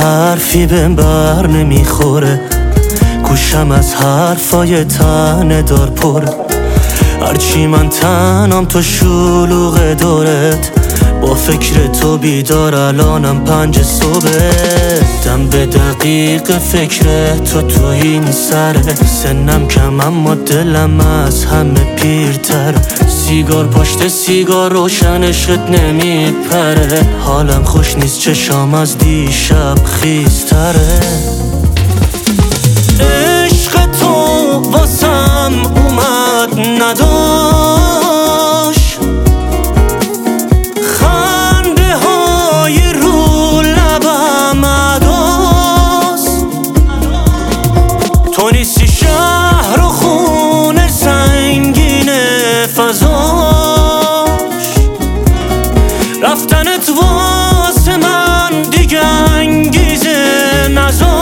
حرفی بهم بر نمیخوره، گوشم از حرفای تنه دار پره. هرچی من تنم تو شلوغ دورت، با فکر تو بیدار الانم 5 صبح. دم به دقیق فکر تو این سره، سنم کم اما دلم از همه پیرتر. سیگار پشت سیگار روشن عشقت نمیپره، حالم خوش نیست چشام از دیشب خیزتره. عشق تو واسم اومد نداشت، خنده های رو لبم عداست. تو نیستی شهر و خونه سنگین فضاش، رفتنت واسه من دیگه انگیزه نذاشت.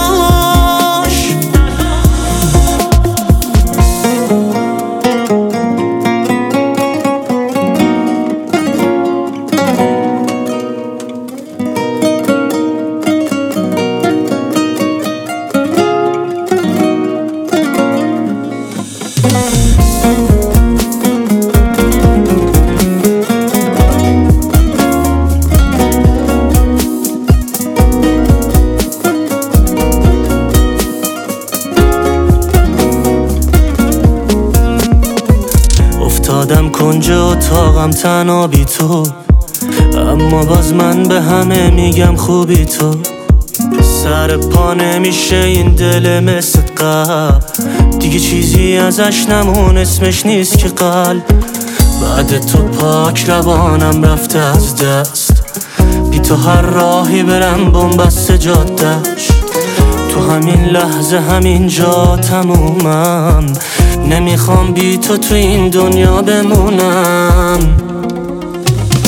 افتادم کنج اتاقم تنها بی تو، اما باز من به همه میگم خوبی تو. سر پا نمیشه این دل مثل قبل، دیگه چیزی ازش نمون اسمش نیست که قلب. بعد تو پاک روانم رفته از دست، بی تو هر راهی برم بنبست جادش. تو همین لحظه همین جا تمومم، نمیخوام بی تو این دنیا بمونم.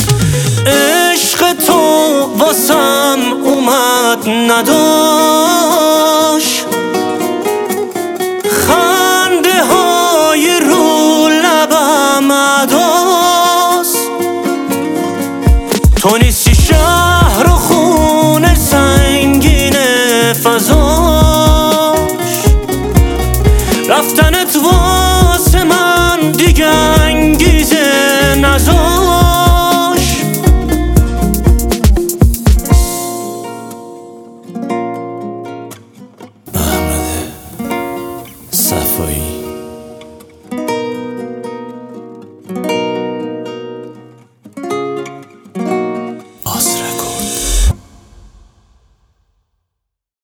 عشق تو واسم اومد نداشت،